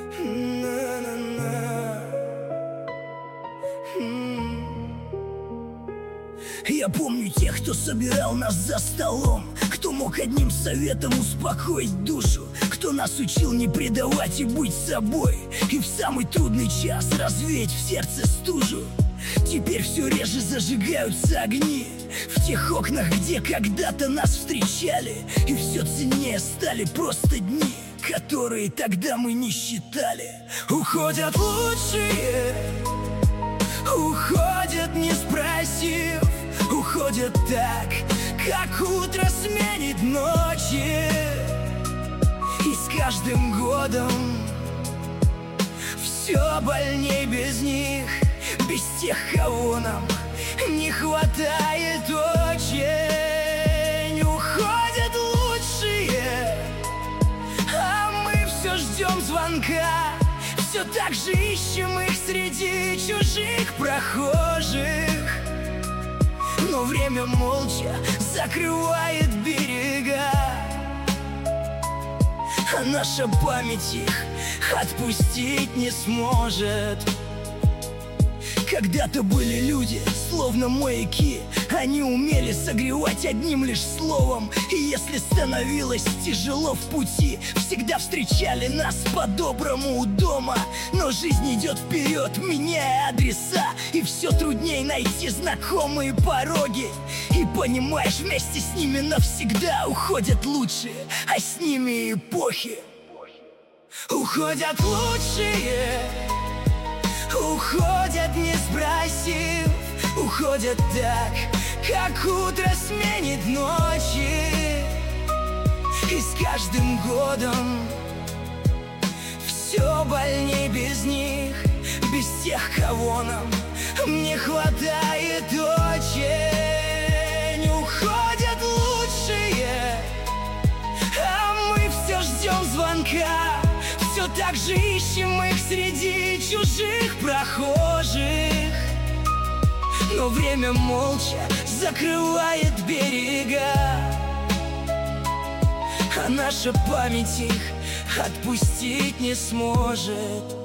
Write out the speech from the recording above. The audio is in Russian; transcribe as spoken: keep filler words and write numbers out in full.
Я помню тех, кто собирал нас за столом, кто мог одним советом успокоить душу, кто нас учил не предавать и быть собой, и в самый трудный час развеять в сердце стужу. Теперь все реже зажигаются огни в тех окнах, где когда-то нас встречали, и все ценнее стали просто дни, которые тогда мы не считали. Уходят лучшие, уходят не спросив, уходят так, как утро сменит ночи. И с каждым годом все больней без них, без тех, кого нам не хватает очень. Уходят лучшие, а мы все ждем звонка, все так же ищем их среди чужих прохожих. Но время молча закрывает берега, а наша память их отпустить не сможет. Когда-то были люди, словно маяки, они умели согревать одним лишь словом. И если становилось тяжело в пути, всегда встречали нас по-доброму у дома. Но жизнь идет вперед, меняя адреса, и все трудней найти знакомые пороги. И понимаешь, вместе с ними навсегда уходят лучшие, а с ними и эпохи. Уходят лучшие, уходят не спросив, уходят так, как утро сменит ночи. И с каждым годом все больней без них, без тех, кого нам не хватает очень. Уходят лучшие, а мы все ждем звонка, все так же ищем их среди чужих прохожих. Но время молча закрывает берега, а наша память их отпустить не сможет.